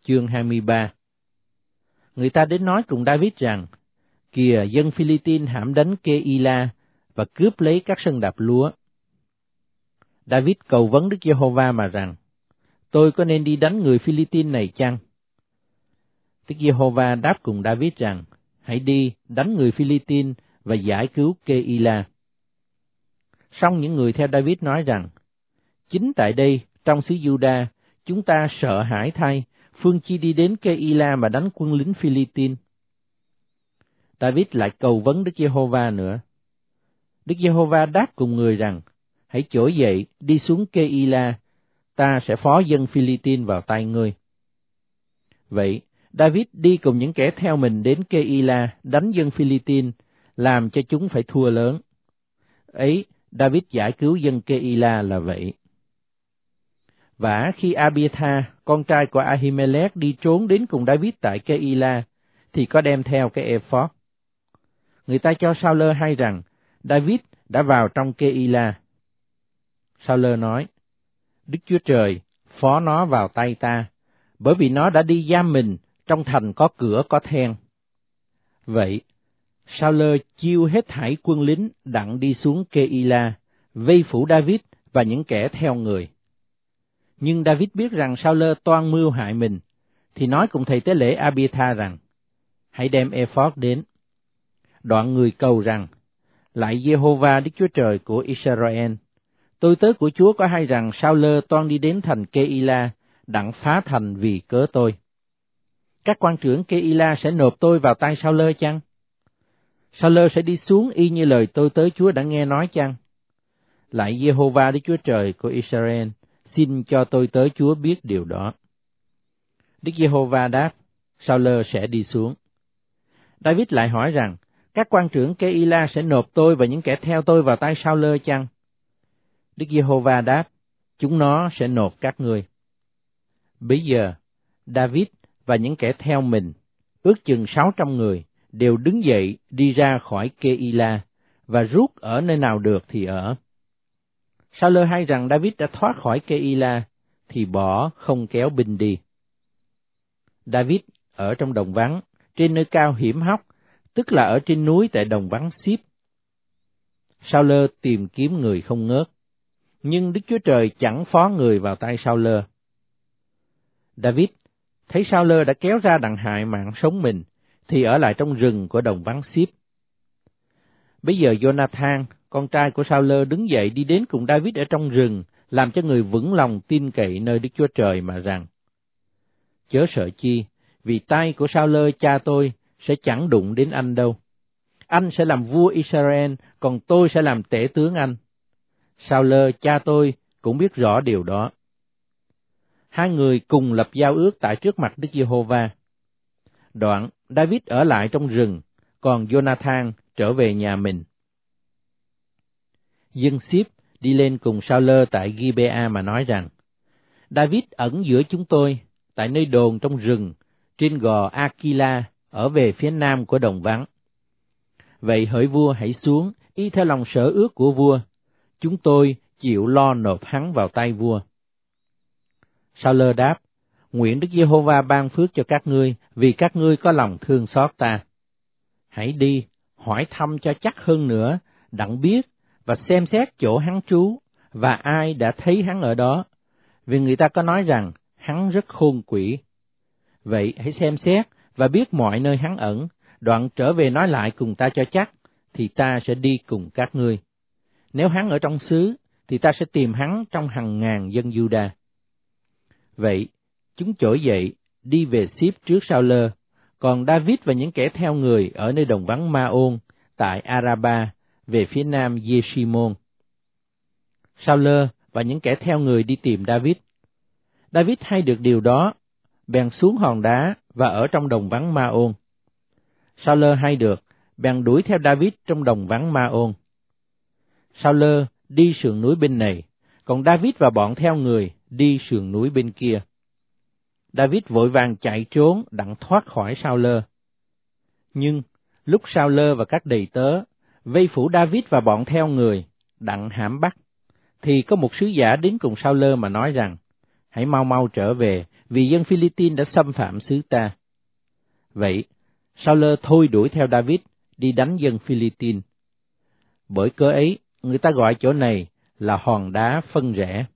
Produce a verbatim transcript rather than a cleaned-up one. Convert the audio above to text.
chương hai mươi ba. Người ta đến nói cùng David rằng, kìa dân Philippines hãm đánh Kê-i-la và cướp lấy các sân đạp lúa. David cầu vấn Đức Giê-hô-va mà rằng, tôi có nên đi đánh người Philippines này chăng? Đức Giê-hô-va đáp cùng David rằng, hãy đi đánh người Philippines và giải cứu Kê-i-la. Song những người theo David nói rằng, chính tại đây, trong xứ Giu-đa, chúng ta sợ hãi thay, phương chi đi đến Kê-i-la mà đánh quân lính Philippines. David lại cầu vấn Đức Giê-hô-va nữa. Đức Giê-hô-va đáp cùng người rằng, hãy trỗi dậy, đi xuống Kê-i-la, ta sẽ phó dân Philippines vào tay ngươi. Vậy, David đi cùng những kẻ theo mình đến Kê-i-la, đánh dân Philippines, làm cho chúng phải thua lớn. Ấy, David giải cứu dân Kê-i-la là vậy. Và khi Abiathar, con trai của Ahimelech đi trốn đến cùng David tại Kê-i-la, thì có đem theo cái ephod. Người ta cho Sao-lơ hay rằng, David đã vào trong Kê-i-la. Sao-lơ nói, Đức Chúa Trời phó nó vào tay ta, bởi vì nó đã đi giam mình trong thành có cửa có then. Vậy, Sao-lơ chiêu hết thảy quân lính đặng đi xuống Kê-i-la, vây phủ David và những kẻ theo người. Nhưng David biết rằng Sao-lơ toan mưu hại mình, thì nói cùng thầy tế lễ Abiathar rằng, hãy đem ephod đến. Đoạn người cầu rằng, lạy Giê-hô-va Đức Chúa Trời của Israel, tôi tớ của Chúa có hay rằng Sao-lơ toan đi đến thành Kê-i-la, đặng phá thành vì cớ tôi. Các quan trưởng Kê-i-la sẽ nộp tôi vào tay Sao-lơ chăng? Sao-lơ sẽ đi xuống y như lời tôi tớ Chúa đã nghe nói chăng? Lạy Giê-hô-va Đức Chúa Trời của Israel, xin cho tôi tớ Chúa biết điều đó. Đức Giê-hô-va đáp, Sao-lơ sẽ đi xuống. David lại hỏi rằng, các quan trưởng Kê-i-la sẽ nộp tôi và những kẻ theo tôi vào tay Sao-lơ chăng? Đức Giê-hô-va đáp, chúng nó sẽ nộp các ngươi. Bấy giờ, David và những kẻ theo mình, ước chừng sáu trăm người, đều đứng dậy đi ra khỏi Kê-i-la và rút ở nơi nào được thì ở. Sao-lơ hay rằng David đã thoát khỏi Kê-i-la, thì bỏ không kéo binh đi. David ở trong đồng vắng, trên nơi cao hiểm hóc, tức là ở trên núi tại đồng vắng Síp. Sao-lơ tìm kiếm người không ngớt, nhưng Đức Chúa Trời chẳng phó người vào tay Sao-lơ. David thấy Sao-lơ đã kéo ra đặng hại mạng sống mình, thì ở lại trong rừng của đồng vắng Síp. Bây giờ Jonathan, con trai của Sao-lơ đứng dậy đi đến cùng David ở trong rừng, làm cho người vững lòng tin cậy nơi Đức Chúa Trời mà rằng, chớ sợ chi, vì tay của Sao-lơ cha tôi sẽ chẳng đụng đến anh đâu. Anh sẽ làm vua Israel, còn tôi sẽ làm tể tướng anh. Sao-lơ cha tôi cũng biết rõ điều đó. Hai người cùng lập giao ước tại trước mặt Đức Giê-hô-va. Đoạn, David ở lại trong rừng, còn Jonathan trở về nhà mình. Dân Síp đi lên cùng Sao-lơ tại Gibea mà nói rằng, David ẩn giữa chúng tôi, tại nơi đồn trong rừng, trên gò Aquila, ở về phía nam của đồng vắng. Vậy hỡi vua hãy xuống, y theo lòng sở ước của vua, chúng tôi chịu lo nộp hắn vào tay vua. Sao-lơ đáp, nguyện Đức Giê-hô-va ban phước cho các ngươi, vì các ngươi có lòng thương xót ta. Hãy đi, hỏi thăm cho chắc hơn nữa, đặng biết, và xem xét chỗ hắn trú, và ai đã thấy hắn ở đó, vì người ta có nói rằng, hắn rất khôn quỷ. Vậy hãy xem xét, và biết mọi nơi hắn ẩn, đoạn trở về nói lại cùng ta cho chắc, thì ta sẽ đi cùng các ngươi. Nếu hắn ở trong xứ, thì ta sẽ tìm hắn trong hàng ngàn dân Giu-đa. Vậy, chúng trỗi dậy, đi về Síp trước Sao-lơ, còn David và những kẻ theo người ở nơi đồng vắng Ma-ôn, tại Araba, về phía nam Giê-si-môn. Sao-lơ và những kẻ theo người đi tìm David. David hay được điều đó, bèn xuống hòn đá và ở trong đồng vắng Ma-ôn. Sao-lơ hay được, bèn đuổi theo David trong đồng vắng Ma-ôn. Sao-lơ đi sườn núi bên này, còn David và bọn theo người đi sườn núi bên kia. David vội vàng chạy trốn đặng thoát khỏi Sao-lơ. Nhưng lúc Sao-lơ và các đầy tớ vây phủ David và bọn theo người đặng hãm bắt, thì có một sứ giả đến cùng Sao-lơ mà nói rằng, hãy mau mau trở về, vì dân Philippines đã xâm phạm xứ ta. Vậy, Sa-ulơ thôi đuổi theo David đi đánh dân Philippines. Bởi cớ ấy, người ta gọi chỗ này là hòn đá phân rẽ.